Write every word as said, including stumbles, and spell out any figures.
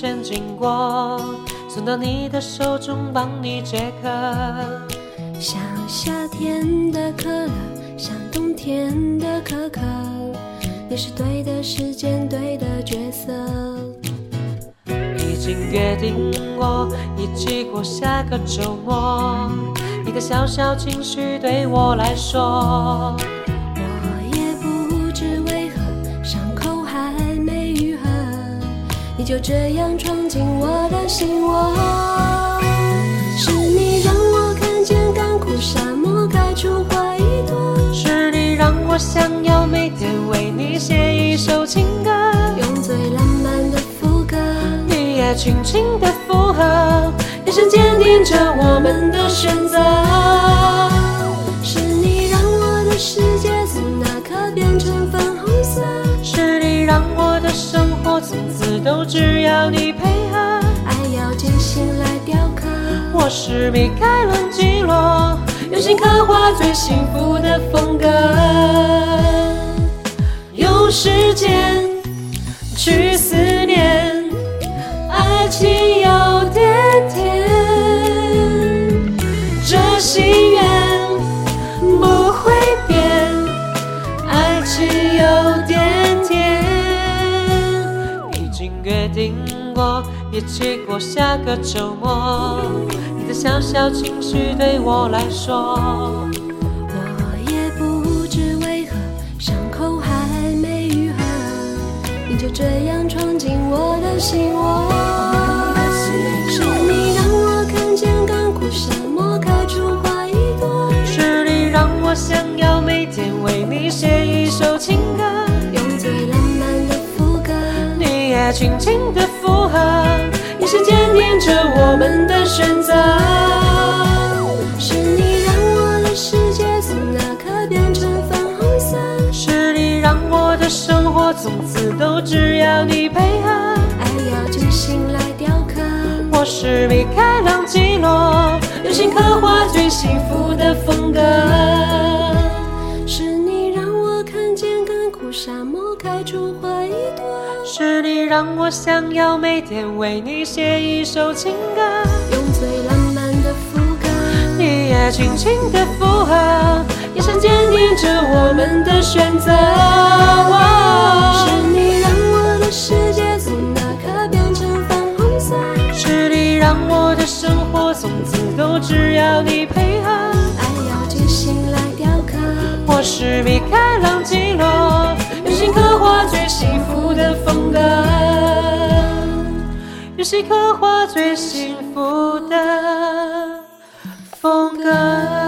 圈经过，送到你的手中，帮你解渴。 像夏天的可乐，像冬天的可可，你是对的时间，对的角色。 已经约定过一起过下个周末，你的小小情绪对我来说， 我也不知为何伤口还没愈合，你就这样闯进我的心窝。是你让我看见干枯沙漠开出花一朵， 是你让我想要每天为你写一首情歌， 用最浪漫的副歌， 你也轻轻的附和，眼神坚定着我们的选择。 是你让我的世界从那刻变成粉红色， 是你让我的生活从此都只要你配合， 爱要精心来雕刻。 我是米开朗基罗，用心刻画最幸福的风格，用时间去思念，爱情有点甜，这心愿不会变，爱情有点甜。已经约定过一起过下个周末，你的小小情绪对我来说， 我也不知为何伤口还没愈合，你就这样闯进我的心窝。是你让我看见干枯沙漠开出花一朵， 是你让我想要每天为你写一首情歌， 用最浪漫的副歌， 你也轻轻的附和，眼神坚定着我们的选择。 是你让我的世界从那刻变成粉红色， 是你让我的生活从此都只要你配合， 爱要精心来雕刻。 我是米开朗基罗，用心刻画最幸福的风格。 是你让我看见干枯沙漠开出花一朵， 是你让我想要每天为你写一首情歌， 用最浪漫的副歌， 你也轻轻的附和，眼神坚定着我们的选择。 是你让我的世界从那刻变成粉红色， 是你让我的生活从此都只要你配合， 爱要精心来雕刻。 我是米开朗基罗，用心刻画最幸福的风格，用心刻画最幸福的风格。